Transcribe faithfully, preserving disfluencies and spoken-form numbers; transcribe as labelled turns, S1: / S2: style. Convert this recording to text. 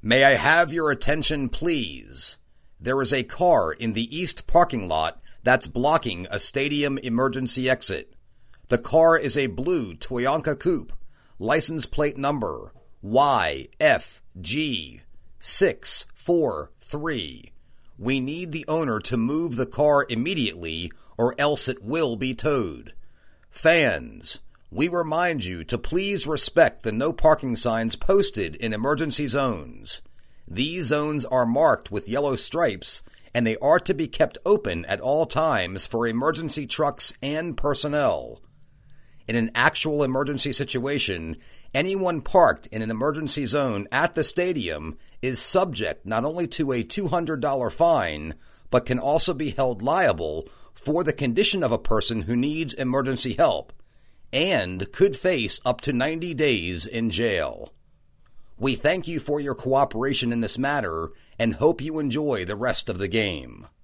S1: May I have your attention, please? There is a car in the east parking lot that's blocking a stadium emergency exit. The car is a blue Toyota Coupe, license plate number Y F G six four three. We need the owner to move the car immediately or else it will be towed. Fans, we remind you to please respect the no parking signs posted in emergency zones. These zones are marked with yellow stripes, and they are to be kept open at all times for emergency trucks and personnel. In an actual emergency situation, anyone parked in an emergency zone at the stadium is subject not only to a two hundred dollars fine, but can also be held liable for the condition of a person who needs emergency help, and could face up to ninety days in jail. We thank you for your cooperation in this matter and hope you enjoy the rest of the game.